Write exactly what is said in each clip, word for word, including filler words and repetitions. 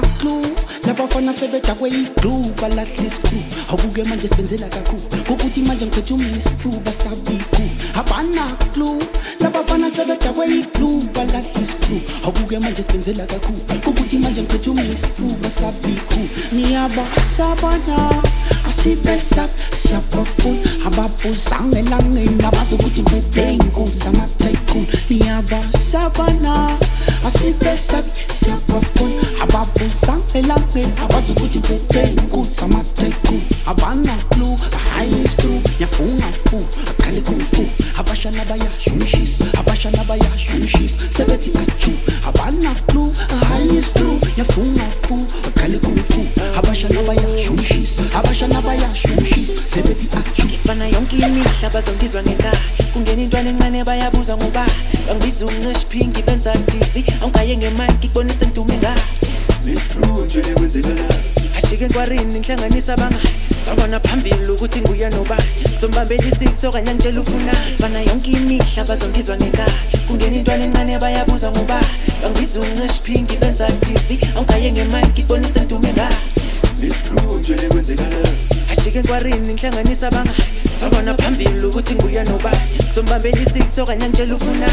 clue labafana sebeda kweyiglue balahla isigru awubuke manje sibenzela kakhulu ukuthi manje ngiphethe umisifu basabiku abana clue labafana sebeda kweyiglue balahla isigru awubuke manje sibenzela kakhulu ukuthi manje ngiphethe umisifu basabiku niyabasabana asibesa siyabafuna ababuzanga elangeni abazokuthi ngiphethe inkunzi zama-tycoon niyabasabana asibesa siyabafuna ababuzanga elangeni abazokuthi ngiphethe inkunzi zama-tycoon abana clue high is true yafunga fu akhale kung fu abashana bayashumshisa abashana bayashumshisa sebethi achu abana clue high is true yafunga fu akhale kung fu abashana bayashumshisa abashana bayashumshisa sebethi achu Isibana yonke imihla bazongizwa ngenkani kungena intwana encane bayabuza ngoba bangibiza unqeshiphingi benza dizzy awungaye ngemike kubonisa endume ngani Miss Crew nje lekwenzekala ashike enkwarini ngihlanganisa abangani sabona phambili ukuthi nguya nobani sombambela isix okanye ngitshela ufuna Isibana yonke imihla bazongizwa ngenkani kungena intwana encane bayabuza ngoba bangibiza unqeshiphingi benza dizzy awungaye ngemike kubonisa endume ngani Miss Crew nje lekwenzekala ashike enkwarini ngihlanganisa abangani sabona phambili ukuthi nguya nobani sombambela isix okanye ngitshela ufuna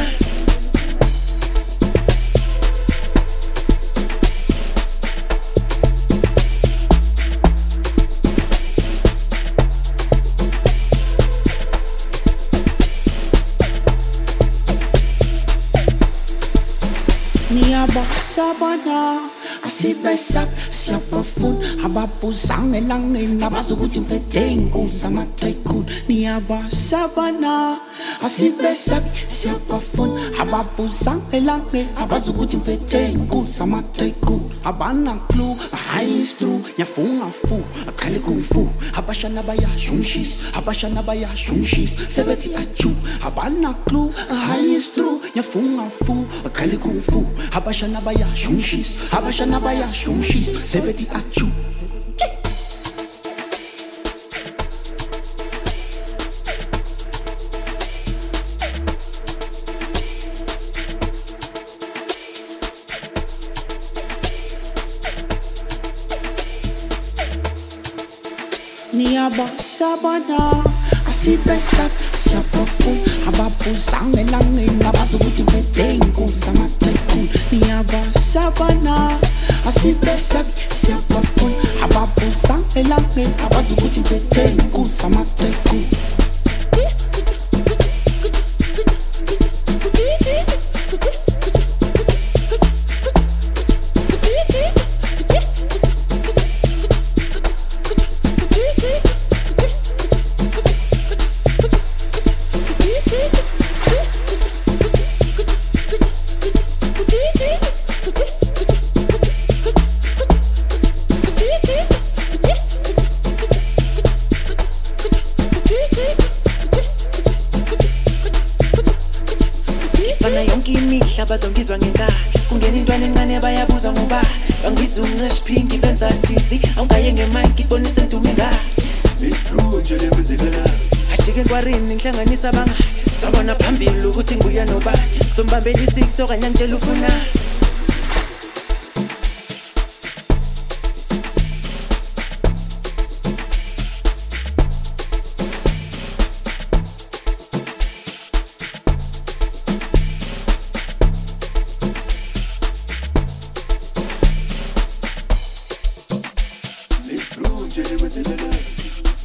niyabasabana asibesa siyabafuna ababuzanga elangeni abazokuthi ngiphethe inkunzi zama-tycoon niyabasabana asibesa siyabafuna ababuzanga elangeni abazokuthi ngiphethe inkunzi zama-tycoon abana clue high is true yafunga fu akhale kung fu abashana bayashumshisa abashana bayashumshisa sebethi achu abana clue high is true yafunga fu akhale kung fu abashana bayashumshisa abashana bayashumshisa sebethi achu niyabasabana asibesa siyabafuna ababuzanga elangeni abazokuthi ngiphethe inkunzi zama-tycoon niyabasabana asibesa siyabafuna ababuzanga elangeni abazokuthi ngiphethe inkunzi zama-tycoon Isibana yonke imihla bazongizwa ngenkani kungena intwana encane bayabuza ngoba bangibiza unqeshiphingi benza dizzy awungaye ngemike kubonisa endume ngani Miss Crew nje lekwenzekala ashike enkwarini ngihlanganisa abangani sabona phambili ukuthi nguya nobani sombambela isix okanye ngitshela ufuna Miss Crew nje lekwenzekala